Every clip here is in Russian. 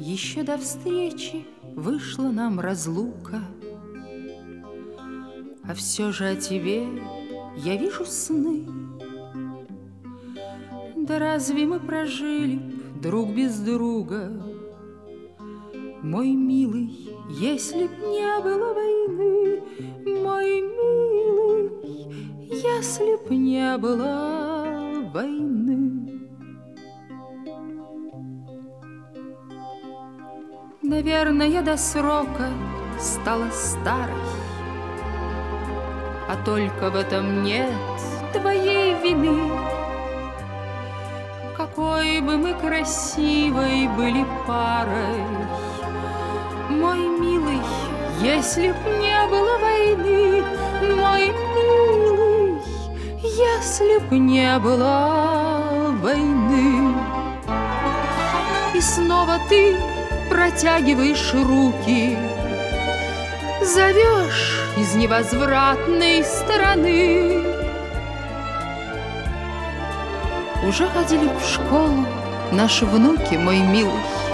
Еще до встречи вышла нам разлука, а все же о тебе я вижу сны. Да разве мы прожили б друг без друга, мой милый, если б не было войны, мой милый, если б не было войны. Наверное, до срока стала старой, а только в этом нет твоей вины. Какой бы мы красивой были парой, мой милый, если б не было войны, мой милый, если б не было войны. И снова ты протягиваешь руки, зовешь из невозвратной стороны. Уже ходили в школу наши внуки, мой милый.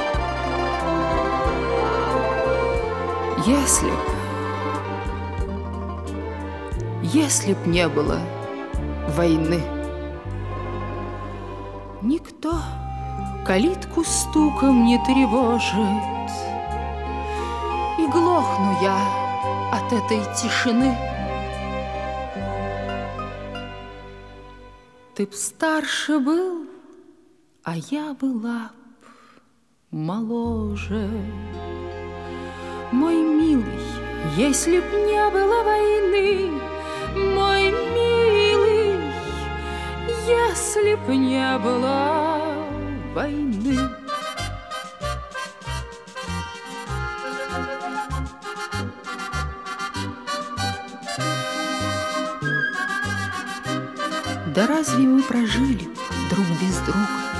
Если б не было войны, никто калитку стуком не тревожит, и глохну я от этой тишины. Ты б старше был, а я была б моложе. Мой милый, если б не было войны, мой милый, если б не было войны. Да разве мы прожили друг без друга,